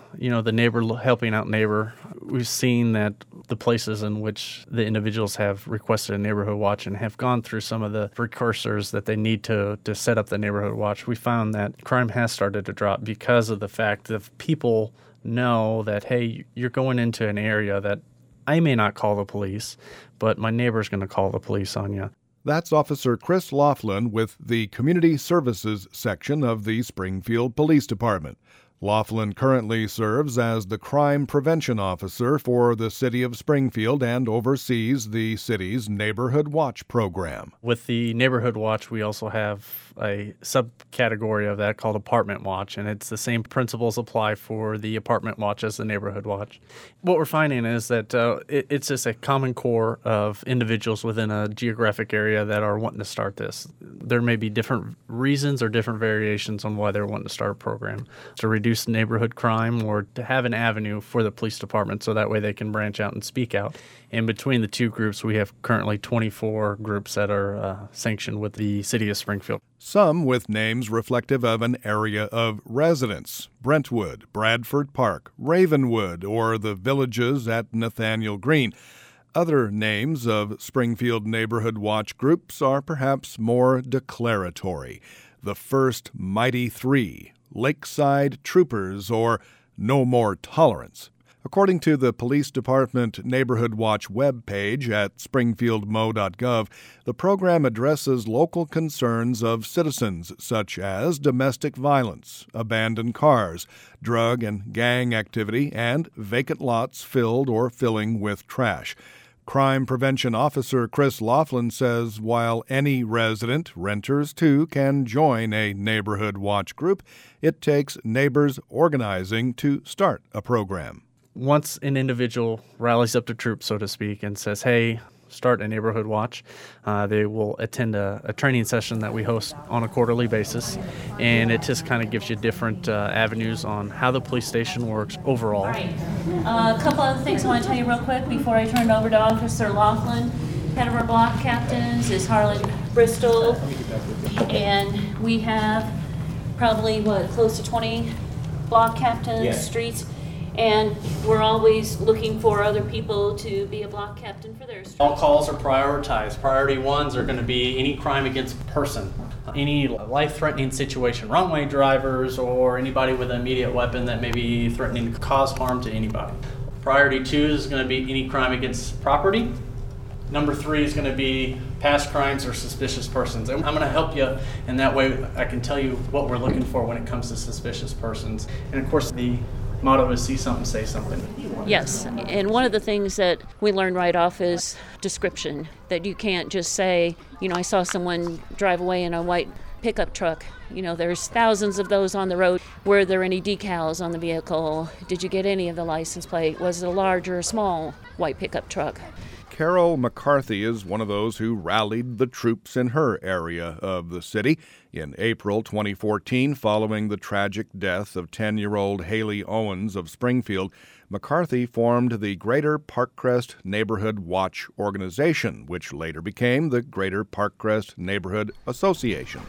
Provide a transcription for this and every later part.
the neighbor helping out neighbor. We've seen that the places in which the individuals have requested a neighborhood watch and have gone through some of the precursors that they need to set up the neighborhood watch, we found that crime has started to drop because of the fact that people know that, hey, you're going into an area that I may not call the police, but my neighbor's going to call the police on you. That's Officer Chris Laughlin with the Community Services section of the Springfield Police Department. Laughlin currently serves as the Crime Prevention Officer for the City of Springfield and oversees the city's Neighborhood Watch program. With the Neighborhood Watch, we also have a subcategory of that called Apartment Watch, and it's the same principles apply for the Apartment Watch as the Neighborhood Watch. What we're finding is that it's just a common core of individuals within a geographic area that are wanting to start this. There may be different reasons or different variations on why they're wanting to start a program to reduce neighborhood crime or to have an avenue for the police department so that way they can branch out and speak out. And between the two groups, we have currently 24 groups that are sanctioned with the City of Springfield. Some with names reflective of an area of residence: Brentwood, Bradford Park, Ravenwood, or the villages at Nathaniel Green. Other names of Springfield Neighborhood Watch groups are perhaps more declaratory: the First Mighty Three, Lakeside Troopers, or No More Tolerance. According to the Police Department Neighborhood Watch webpage at springfieldmo.gov, the program addresses local concerns of citizens such as domestic violence, abandoned cars, drug and gang activity, and vacant lots filled or filling with trash. Crime Prevention Officer Chris Laughlin says while any resident, renters too, can join a Neighborhood Watch group, it takes neighbors organizing to start a program. Once an individual rallies up to troops, so to speak, and says, hey, start a neighborhood watch, they will attend a training session that we host on a quarterly basis, and it just kind of gives you different avenues on how the police station works overall. All right. A couple other things I want to tell you real quick before I turn it over to Officer Laughlin. Head of our block captains is Harlan Bristol, and we have probably, close to 20 block captains, streets. And we're always looking for other people to be a block captain for their street. All calls are prioritized. Priority ones are going to be any crime against person, any life-threatening situation, runway drivers, or anybody with an immediate weapon that may be threatening to cause harm to anybody. Priority 2 is going to be any crime against property. Number 3 is going to be past crimes or suspicious persons. And I'm going to help you in that way. I can tell you what we're looking for when it comes to suspicious persons. And of course, the motto is see something, say something. Yes, and one of the things that we learned right off is description, that you can't just say, I saw someone drive away in a white pickup truck. There's thousands of those on the road. Were there any decals on the vehicle? Did you get any of the license plate? Was it a large or a small white pickup truck? Carol McCarthy is one of those who rallied the troops in her area of the city. In April 2014, following the tragic death of 10-year-old Haley Owens of Springfield, McCarthy formed the Greater Parkcrest Neighborhood Watch Organization, which later became the Greater Parkcrest Neighborhood Association.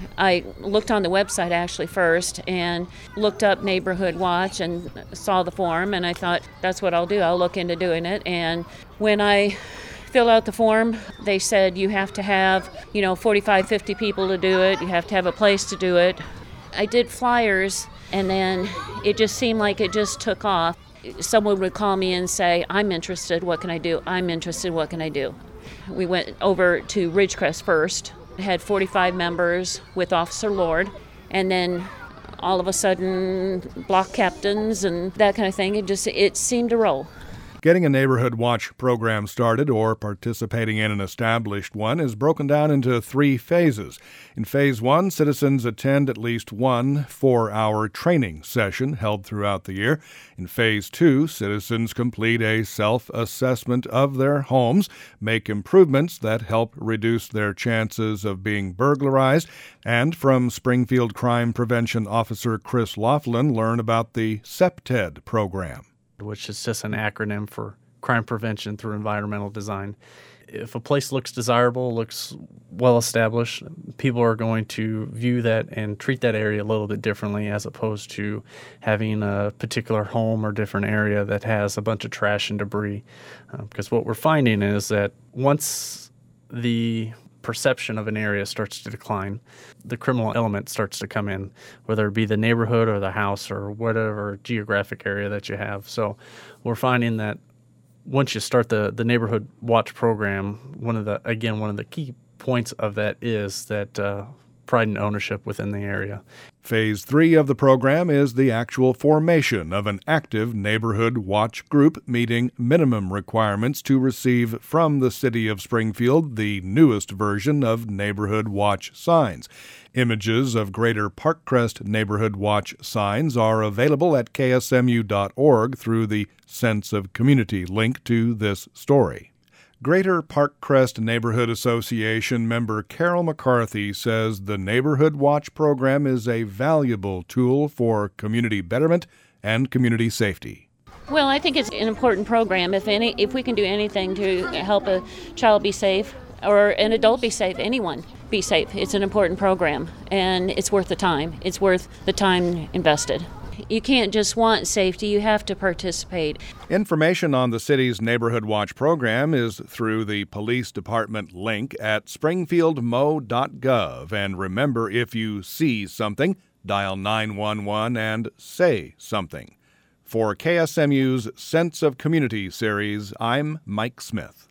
I looked on the website actually first and looked up Neighborhood Watch and saw the form, and I thought, that's what I'll do. I'll look into doing it. And when I filled out the form, they said you have to have, 45, 50 people to do it. You have to have a place to do it. I did flyers, and then it just seemed like it just took off. Someone would call me and say, I'm interested, what can I do? I'm interested, what can I do? We went over to Ridgecrest first. Had 45 members with Officer Lord, and then all of a sudden block captains and that kind of thing. It seemed to roll. Getting a Neighborhood Watch program started or participating in an established one is broken down into 3 phases. In Phase 1, citizens attend at least one 4-hour training session held throughout the year. In Phase 2, citizens complete a self-assessment of their homes, make improvements that help reduce their chances of being burglarized, and from Springfield Crime Prevention Officer Chris Laughlin, learn about the CPTED program, which is just an acronym for Crime Prevention Through Environmental Design. if a place looks desirable, looks well established, people are going to view that and treat that area a little bit differently as opposed to having a particular home or different area that has a bunch of trash and debris. Because what we're finding is that once the perception of an area starts to decline, the criminal element starts to come in, whether it be the neighborhood or the house or whatever geographic area that you have. So we're finding that once you start the neighborhood watch program, one of the key points of that is that pride and ownership within the area. Phase 3 of the program is the actual formation of an active neighborhood watch group meeting minimum requirements to receive from the City of Springfield the newest version of neighborhood watch signs. Images of Greater Parkcrest neighborhood watch signs are available at ksmu.org through the Sense of Community link to this story. Greater Parkcrest Neighborhood Association member Carol McCarthy says the Neighborhood Watch program is a valuable tool for community betterment and community safety. Well, I think it's an important program. If we can do anything to help a child be safe or an adult be safe, anyone be safe, it's an important program, and it's worth the time. It's worth the time invested. You can't just want safety, you have to participate. Information on the city's Neighborhood Watch program is through the Police Department link at springfieldmo.gov. And remember, if you see something, dial 911 and say something. For KSMU's Sense of Community series, I'm Mike Smith.